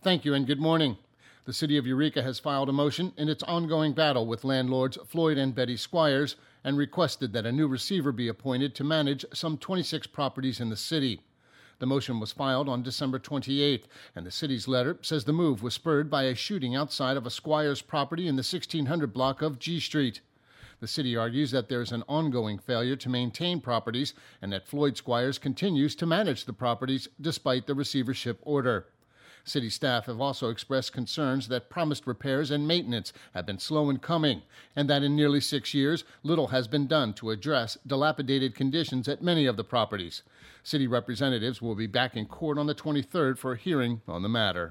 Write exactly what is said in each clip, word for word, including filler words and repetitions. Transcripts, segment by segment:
Thank you and good morning. The city of Eureka has filed a motion in its ongoing battle with landlords Floyd and Betty Squires and requested that a new receiver be appointed to manage some twenty-six properties in the city. The motion was filed on December twenty-eighth, and the city's letter says the move was spurred by a shooting outside of a Squires property in the sixteen hundred block of G Street. The city argues that there is an ongoing failure to maintain properties and that Floyd Squires continues to manage the properties despite the receivership order. City staff have also expressed concerns that promised repairs and maintenance have been slow in coming, and that in nearly six years, little has been done to address dilapidated conditions at many of the properties. City representatives will be back in court on the twenty-third for a hearing on the matter.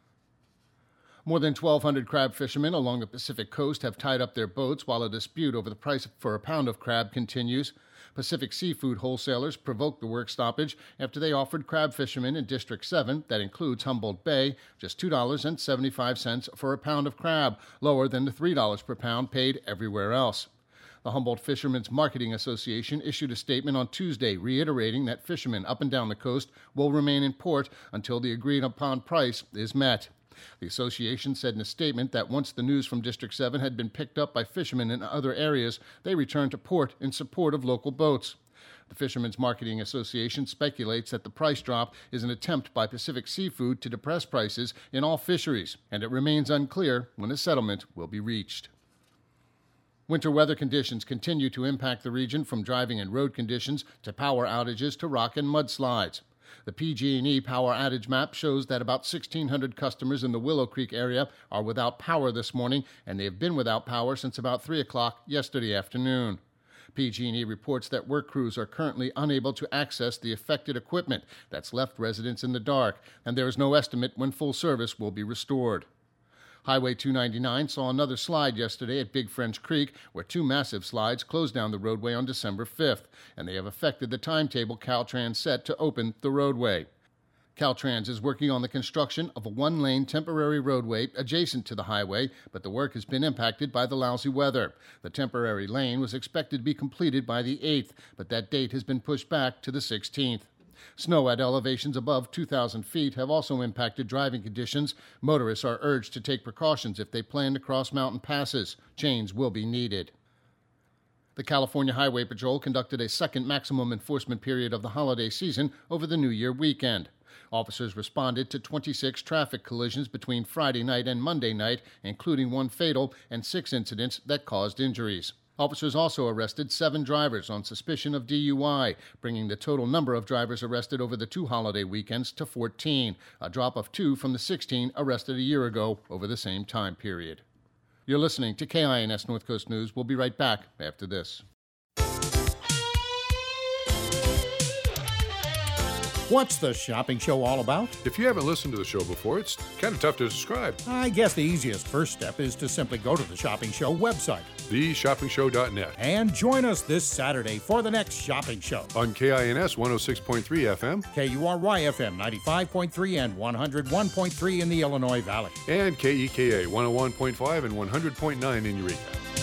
More than twelve hundred crab fishermen along the Pacific coast have tied up their boats while a dispute over the price for a pound of crab continues. Pacific seafood wholesalers provoked the work stoppage after they offered crab fishermen in District seven, that includes Humboldt Bay, just two dollars and seventy-five cents for a pound of crab, lower than the three dollars per pound paid everywhere else. The Humboldt Fishermen's Marketing Association issued a statement on Tuesday reiterating that fishermen up and down the coast will remain in port until the agreed-upon price is met. The association said in a statement that once the news from District seven had been picked up by fishermen in other areas, they returned to port in support of local boats. The Fishermen's Marketing Association speculates that the price drop is an attempt by Pacific Seafood to depress prices in all fisheries, and it remains unclear when a settlement will be reached. Winter weather conditions continue to impact the region, from driving and road conditions to power outages to rock and mudslides. The P G and E power outage map shows that about sixteen hundred customers in the Willow Creek area are without power this morning, and they have been without power since about three o'clock yesterday afternoon. P G and E reports that work crews are currently unable to access the affected equipment that's left residents in the dark, and there is no estimate when full service will be restored. Highway two ninety-nine saw another slide yesterday at Big French Creek, where two massive slides closed down the roadway on December fifth, and they have affected the timetable Caltrans set to open the roadway. Caltrans is working on the construction of a one-lane temporary roadway adjacent to the highway, but the work has been impacted by the lousy weather. The temporary lane was expected to be completed by the eighth, but that date has been pushed back to the sixteenth. Snow at elevations above two thousand feet have also impacted driving conditions. Motorists are urged to take precautions if they plan to cross mountain passes. Chains will be needed. The California Highway Patrol conducted a second maximum enforcement period of the holiday season over the New Year weekend. Officers responded to twenty-six traffic collisions between Friday night and Monday night, including one fatal and six incidents that caused injuries. Officers also arrested seven drivers on suspicion of D U I, bringing the total number of drivers arrested over the two holiday weekends to fourteen, a drop of two from the sixteen arrested a year ago over the same time period. You're listening to K I N S North Coast News. We'll be right back after this. What's the shopping show all about? If you haven't listened to the show before, it's kind of tough to describe. I guess the easiest first step is to simply go to the Shopping Show website, the shopping show dot net, and join us this Saturday for the next shopping show. On K I N S one oh six point three F M, K U R Y F M ninety-five point three and one oh one point three in the Illinois Valley, and K E K A one oh one point five and one hundred point nine in Eureka.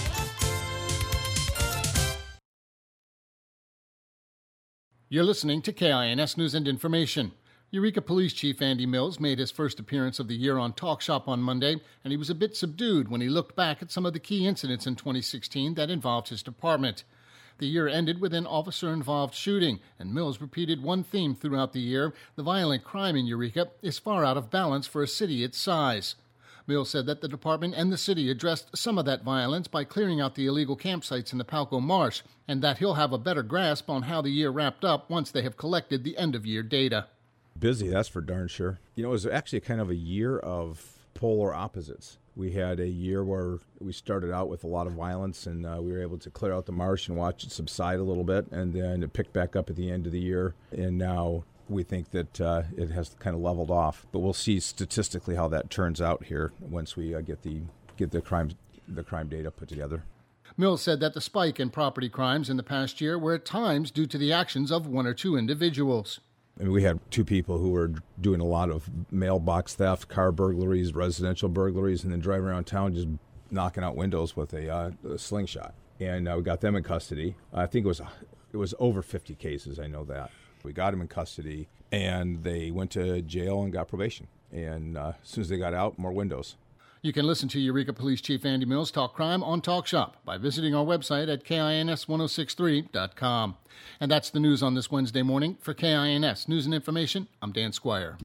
You're listening to K I N S News and Information. Eureka Police Chief Andy Mills made his first appearance of the year on Talk Shop on Monday, and he was a bit subdued when he looked back at some of the key incidents in twenty sixteen that involved his department. The year ended with an officer-involved shooting, and Mills repeated one theme throughout the year: the violent crime in Eureka is far out of balance for a city its size. Mills said that the department and the city addressed some of that violence by clearing out the illegal campsites in the Palco Marsh, and that he'll have a better grasp on how the year wrapped up once they have collected the end-of-year data. Busy, that's for darn sure. You know, it was actually kind of a year of polar opposites. We had a year where we started out with a lot of violence, and uh, we were able to clear out the marsh and watch it subside a little bit, and then it picked back up at the end of the year, and now we think that uh, it has kind of leveled off. But we'll see statistically how that turns out here once we uh, get the get the crime the crime data put together. Mills said that the spike in property crimes in the past year were at times due to the actions of one or two individuals. I mean, we had two people who were doing a lot of mailbox theft, car burglaries, residential burglaries, and then driving around town just knocking out windows with a, uh, a slingshot. And uh, we got them in custody. I think it was it was over fifty cases, I know that. We got them in custody, and they went to jail and got probation. And uh, as soon as they got out, more windows. You can listen to Eureka Police Chief Andy Mills talk crime on Talk Shop by visiting our website at K I N S ten sixty-three dot com. And that's the news on this Wednesday morning. For K I N S News and Information, I'm Dan Squire.